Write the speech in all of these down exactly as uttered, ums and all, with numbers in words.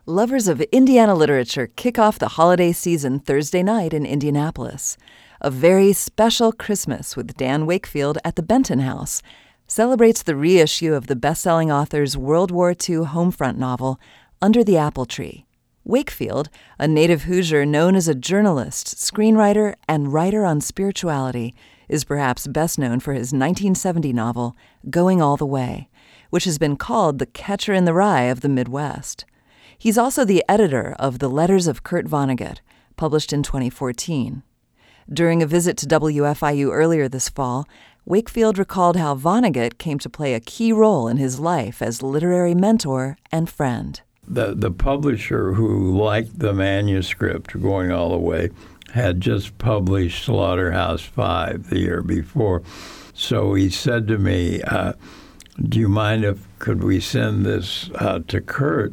Lovers of Indiana literature kick off the holiday season Thursday night in Indianapolis. A very special Christmas with Dan Wakefield at the Benton House celebrates the reissue of the best-selling author's World War Two homefront novel, Under the Apple Tree. Wakefield, a native Hoosier known as a journalist, screenwriter, and writer on spirituality, is perhaps best known for his nineteen seventy novel, Going All the Way, which has been called the Catcher in the Rye of the Midwest. He's also the editor of The Letters of Kurt Vonnegut, published in twenty fourteen. During a visit to W F I U earlier this fall, Wakefield recalled how Vonnegut came to play a key role in his life as literary mentor and friend. The, the publisher who liked the manuscript, Going All the Way, had just published Slaughterhouse Five the year before. So he said to me, uh, do you mind if, could we send this uh, to Kurt?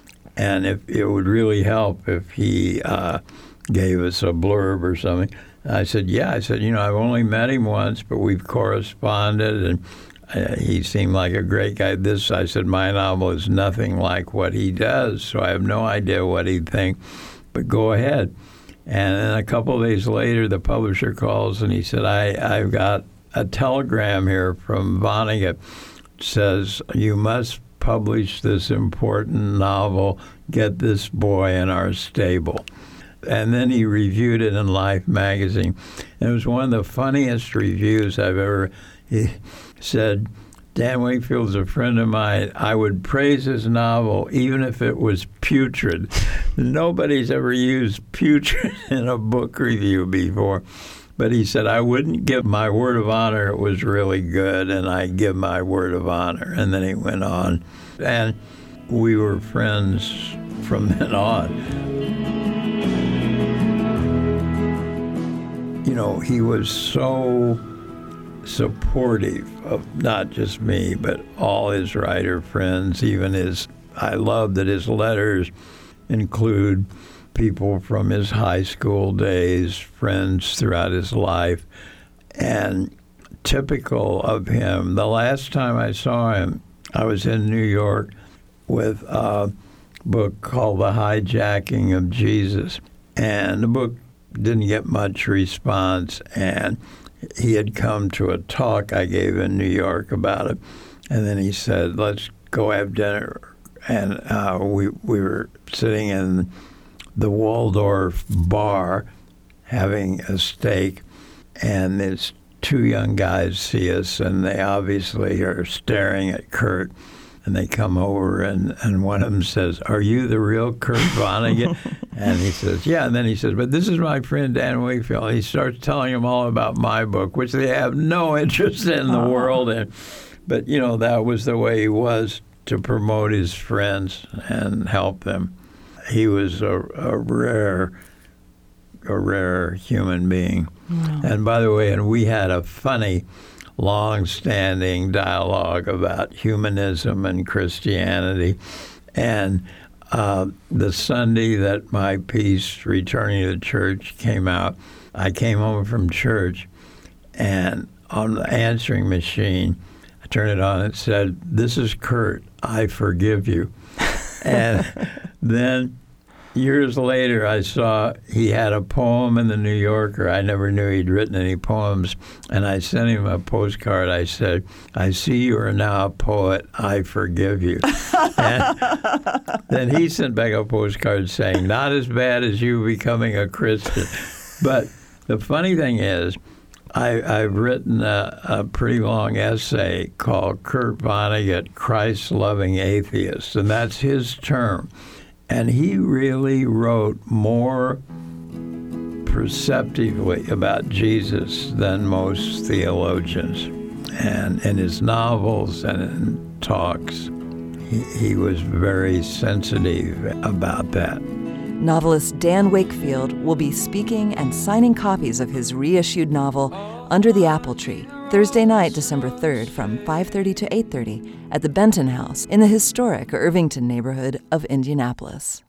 And if it would really help if he uh, gave us a blurb or something. And I said, yeah. I said, you know, I've only met him once, but we've corresponded, and uh, he seemed like a great guy. This, I said, my novel is nothing like what he does, so I have no idea what he'd think, but go ahead. And then a couple of days later, the publisher calls, and he said, I, I've got a telegram here from Vonnegut. It says, you must publish this important novel, get this boy in our stable. And then he reviewed it in Life magazine. And it was one of the funniest reviews I've ever. He said, Dan Wakefield's a friend of mine. I would praise his novel even if it was putrid. Nobody's ever used putrid in a book review before. But he said, I wouldn't give my word of honor it was really good, and I give my word of honor. And then he went on. And we were friends from then on. You know, he was so supportive of not just me, but all his writer friends, even his, I love that his letters include people from his high school days, friends throughout his life. And typical of him, the last time I saw him, I was in New York with a book called The Hijacking of Jesus. And the book didn't get much response. And he had come to a talk I gave in New York about it. And then he said, let's go have dinner. And uh, we, we were sitting in the Waldorf bar having a steak, and these two young guys see us, and they obviously are staring at Kurt, and they come over, and, and one of them says, are you the real Kurt Vonnegut? And he says, yeah. And then he says, but this is my friend Dan Wakefield. He starts telling them all about my book, which they have no interest in the world in. But, you know, that was the way he was to promote his friends and help them. He was a, a rare, a rare human being. Wow. And by the way, and we had a funny, long-standing dialogue about humanism and Christianity. And uh, the Sunday that my piece, Returning to Church, came out, I came home from church, and on the answering machine, I turned it on, it said, this is Kurt, I forgive you. And then years later, I saw he had a poem in the New Yorker. I never knew he'd written any poems. And I sent him a postcard. I said, I see you are now a poet. I forgive you. And then he sent back a postcard saying, not as bad as you becoming a Christian. But the funny thing is, I, I've written a, a pretty long essay called Kurt Vonnegut, Christ-Loving Atheist, and that's his term. And he really wrote more perceptively about Jesus than most theologians. And in his novels and in talks, he, he was very sensitive about that. Novelist Dan Wakefield will be speaking and signing copies of his reissued novel, Under the Apple Tree, Thursday night, December third, from five thirty to eight thirty at the Benton House in the historic Irvington neighborhood of Indianapolis.